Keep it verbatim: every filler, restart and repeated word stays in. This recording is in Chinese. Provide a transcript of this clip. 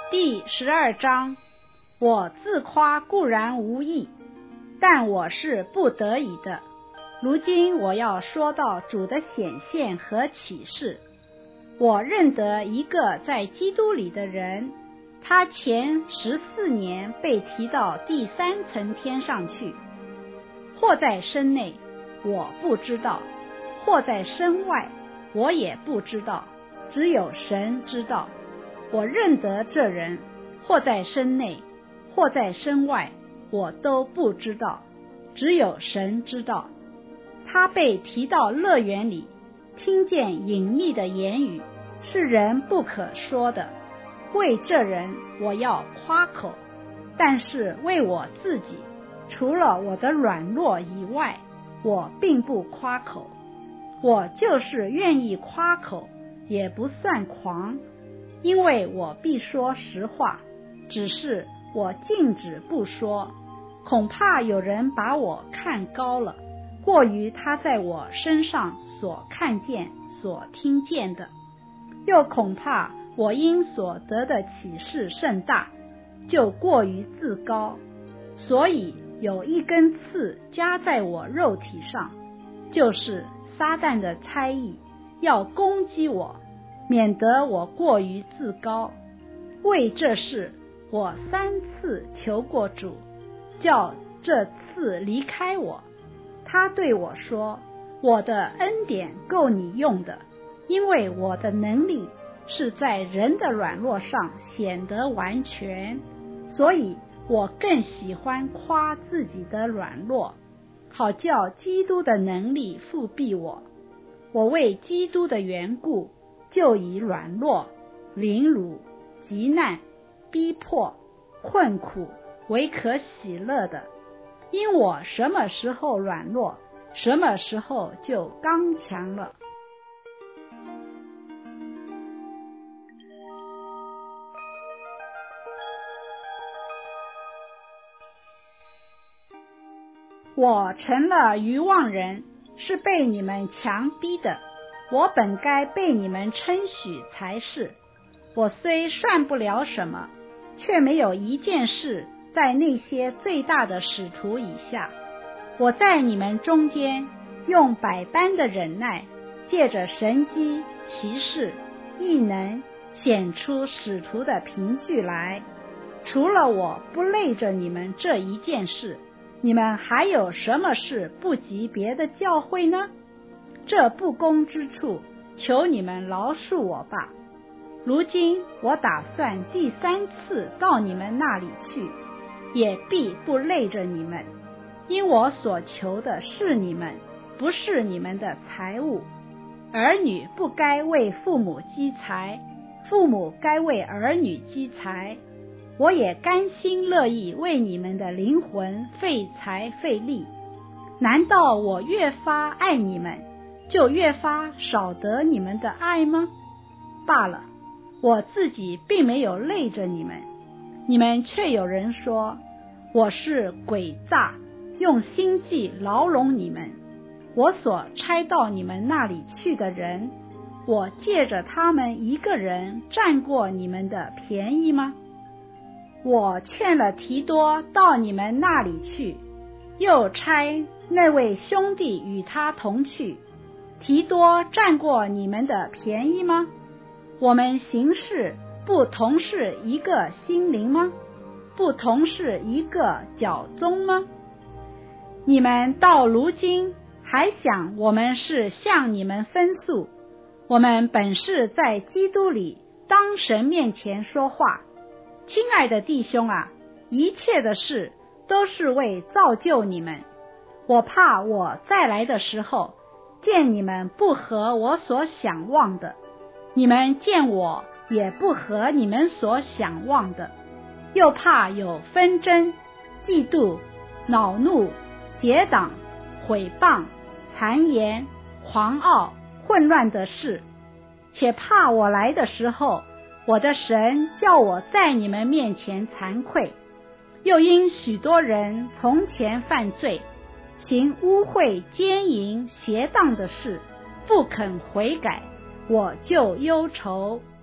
第十二章，我自夸固然无益，但我是不得已的。如今我要说到主的显现和启示。我认得一个在基督里的人，他前十四年被提到第三层天上去，或在身内，我不知道；或在身外，我也不知道，只有神知道。我认得这人，或在身内，或在身外，我都不知道，只有神知道。他被提到乐园里，听见隐秘的言语，是人不可说的。为这人我要夸口，但是为我自己，除了我的软弱以外，我并不夸口。我就是愿意夸口，也不算狂，因为我必说实话，只是我禁止不说，恐怕有人把我看高了，过于他在我身上所看见所听见的，又恐怕我因所得的启示甚大，就过于自高，所以有一根刺加在我肉体上，就是撒旦的差役，要攻击我，免得我过于自高。为这事我三次求过主，叫这刺离开我。他对我说，我的恩典够你用的，因为我的能力是在人的软弱上显得完全，所以我更喜欢夸自己的软弱，好叫基督的能力复庇我。我为基督的缘故，就以软弱、凌辱、急难、逼迫、困苦为可喜乐的，因我什么时候软弱，什么时候就刚强了。我成了愚妄人，是被你们强逼的，我本该被你们称许才是。我虽算不了什么，却没有一件事在那些最大的使徒以下。我在你们中间用百般的忍耐，借着神机奇事异能，显出使徒的凭据来。除了我不累着你们这一件事，你们还有什么事不及别的教会呢？这不公之处，求你们饶恕我吧。如今我打算第三次到你们那里去，也必不累着你们，因我所求的是你们，不是你们的财物。儿女不该为父母积财，父母该为儿女积财。我也甘心乐意为你们的灵魂费财费力。难道我越发爱你们，就越发少得你们的爱吗？罢了，我自己并没有累着你们，你们却有人说我是诡诈，用心计牢笼你们。我所差到你们那里去的人，我借着他们一个人占过你们的便宜吗？我劝了提多到你们那里去，又差那位兄弟与他同去，提多占过你们的便宜吗？我们行事不同是一个心灵吗？不同是一个脚宗吗？你们到如今还想我们是向你们分诉，我们本是在基督里当神面前说话。亲爱的弟兄啊，一切的事都是为造就你们。我怕我再来的时候，见你们不合我所想望的，你们见我也不合你们所想望的，又怕有纷争、嫉妒、恼怒、结党、毁谤、谗言、狂傲、混乱的事，且怕我来的时候，我的神叫我在你们面前惭愧，又因许多人从前犯罪，行污秽、奸淫、邪荡的事，不肯悔改，我就忧愁。